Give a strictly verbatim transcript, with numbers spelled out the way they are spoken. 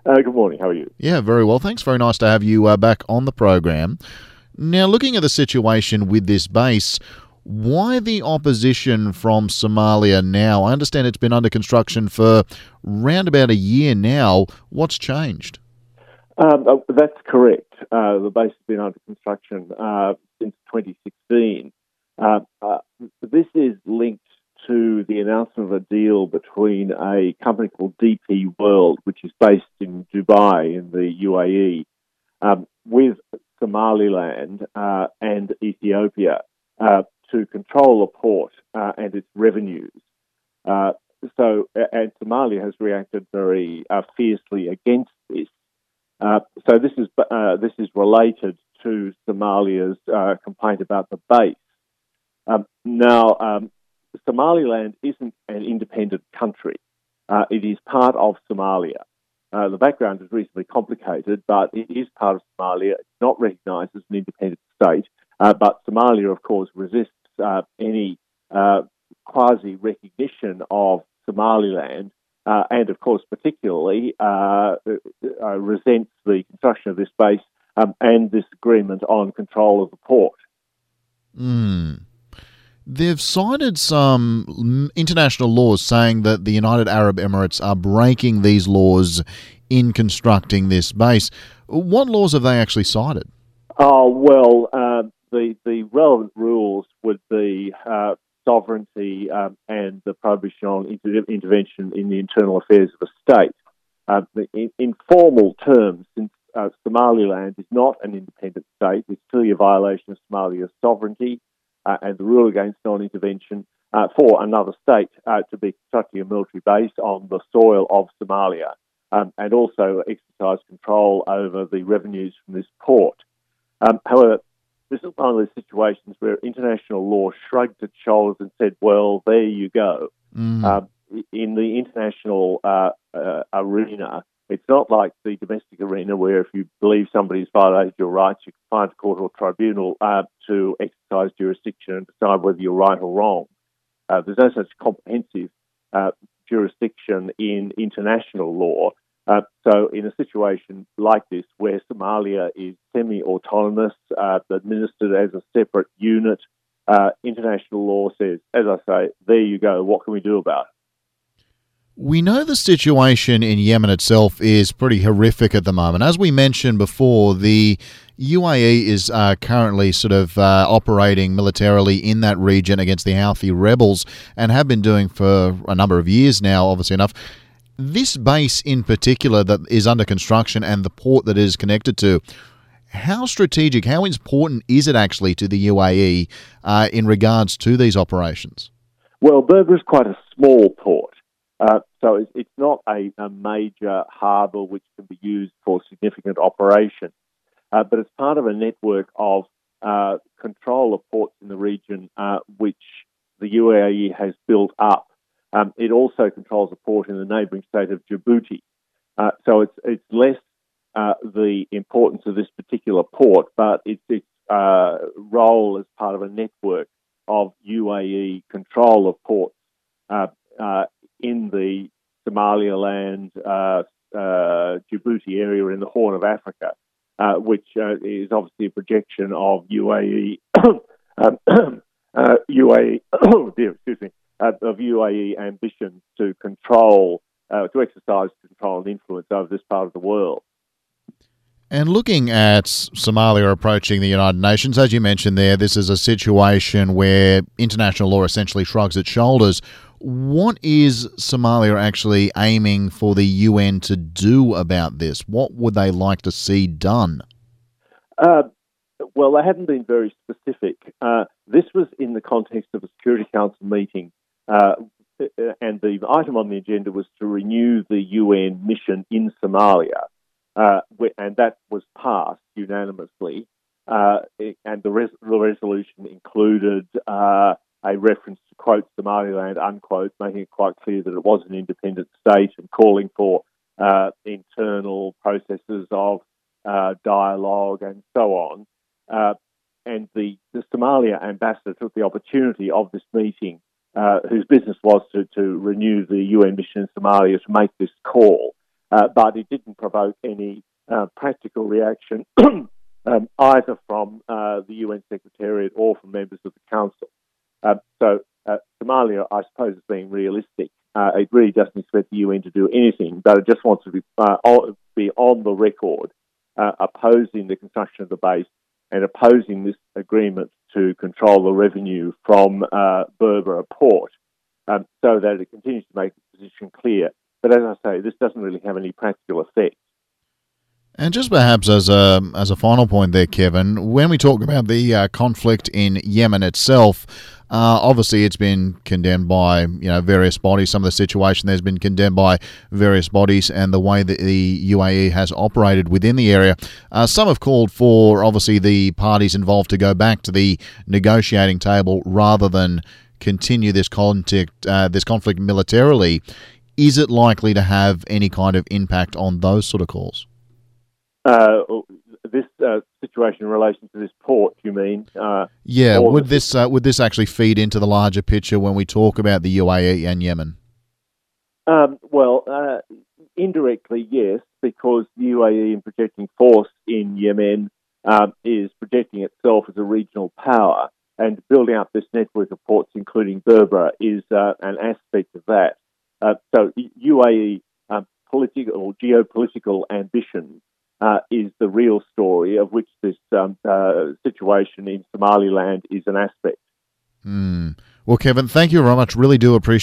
Uh, good morning. How are you? Yeah, very well. Thanks. Very nice to have you uh, back on the program. Now, looking at the situation with this base, why the opposition from Somalia now? I understand it's been under construction for round about a year now. What's changed? Um, uh, that's correct. Uh, the base has been under construction uh, since twenty sixteen. Uh, uh, this is linked to the announcement of a deal between a company called D P World, which is based in Dubai in the U A E, um, with Somaliland uh, and Ethiopia uh, to control a port uh, and its revenues. Uh, so, and Somalia has reacted very uh, fiercely against this. Uh, so this is uh, this is related to Somalia's uh, complaint about the base. Um, now, um, Somaliland isn't an independent country. Uh, it is part of Somalia. Uh, the background is reasonably complicated, but it is part of Somalia. It's not recognised as an independent state, uh, but Somalia, of course, resists uh, any uh, quasi-recognition of Somaliland, uh, and, of course, particularly uh, uh, resents the construction of this base um, and this agreement on control of the port. Hmm. They've cited some international laws saying that the United Arab Emirates are breaking these laws in constructing this base. What laws have they actually cited? Oh, well, uh, the, the relevant rules would be uh, sovereignty um, and the prohibition on inter- intervention in the internal affairs of a state. Uh, in, in formal terms, since uh, Somaliland is not an independent state, it's clearly a violation of Somalia's sovereignty uh, and the rule against non-intervention uh, for another state uh, to be constructing a military base on the soil of Somalia um, and also exercise control over the revenues from this port. Um, however, this is one of those situations where international law shrugged its shoulders and said, well, there you go. Mm. Um, in the international uh, uh, arena, it's not like the domestic arena where if you believe somebody's violated your rights, you can find a court or tribunal uh, to exercise jurisdiction and decide whether you're right or wrong. Uh, there's no such comprehensive uh, jurisdiction in international law. Uh, so in a situation like this, where Somalia is semi-autonomous, uh, administered as a separate unit, uh, international law says, as I say, there you go, what can we do about it? We know the situation in Yemen itself is pretty horrific at the moment. As we mentioned before, the U A E is uh, currently sort of uh, operating militarily in that region against the Houthi rebels and have been doing for a number of years now, obviously enough. This base in particular that is under construction and the port that it is connected to, how strategic, how important is it actually to the U A E uh, in regards to these operations? Well, Berber is quite a small port. Uh, so it's, it's not a, a major harbour which can be used for significant operations, uh, but it's part of a network of uh, control of ports in the region uh, which the U A E has built up. Um, it also controls a port in the neighbouring state of Djibouti. Uh, so it's it's less uh, the importance of this particular port, but it's its uh, role as part of a network of U A E control of ports uh, uh, in the Somaliland, uh, uh, Djibouti area in the Horn of Africa, uh, which uh, is obviously a projection of U A E, um, uh, U A E, dear, excuse me, uh, of U A E ambitions to control, uh, to exercise control and influence over this part of the world. And looking at Somalia approaching the United Nations, as you mentioned there, this is a situation where international law essentially shrugs its shoulders. What is Somalia actually aiming for the U N to do about this? What would they like to see done? Uh, well, they haven't been very specific. Uh, this was in the context of a Security Council meeting, uh, and the item on the agenda was to renew the U N mission in Somalia. Uh, and that was passed unanimously. Uh, and the, res- the resolution included uh, a reference to, quote, Somaliland, unquote, making it quite clear that it was an independent state and calling for uh, internal processes of uh, dialogue and so on. Uh, and the, the Somalia ambassador took the opportunity of this meeting, uh, whose business was to, to renew the U N mission in Somalia, to make this call. uh, but it didn't provoke any uh, practical reaction um, either from uh, the U N Secretariat or from members of the Council. Uh, so uh, Somalia, I suppose, is being realistic. Uh, it really doesn't expect the U N to do anything, but it just wants to be, uh, on, be on the record uh, opposing the construction of the base and opposing this agreement to control the revenue from uh, Berbera Port, um, so that it continues to make the position clear. But as I say, this doesn't really have any practical effect. And just perhaps as a as a final point there, Kevin, when we talk about the uh, conflict in Yemen itself, uh, obviously it's been condemned by you know various bodies. Some of the situation there's been condemned by various bodies, and the way that the U A E has operated within the area. Uh, some have called for obviously the parties involved to go back to the negotiating table rather than continue this conflict uh, this conflict militarily. Is it likely to have any kind of impact on those sort of calls? Uh, this uh, situation in relation to this port, you mean? Uh, yeah, would this uh, would this actually feed into the larger picture when we talk about the U A E and Yemen? Um, well, uh, indirectly, yes, because the U A E, in projecting force in Yemen, um, is projecting itself as a regional power, and building up this network of ports, including Berbera, is uh, an aspect of that. Uh, so, U A E um, political or geopolitical ambition Uh, is the real story, of which this um, uh, situation in Somaliland is an aspect. Mm. Well, Kevin, thank you very much. Really do appreciate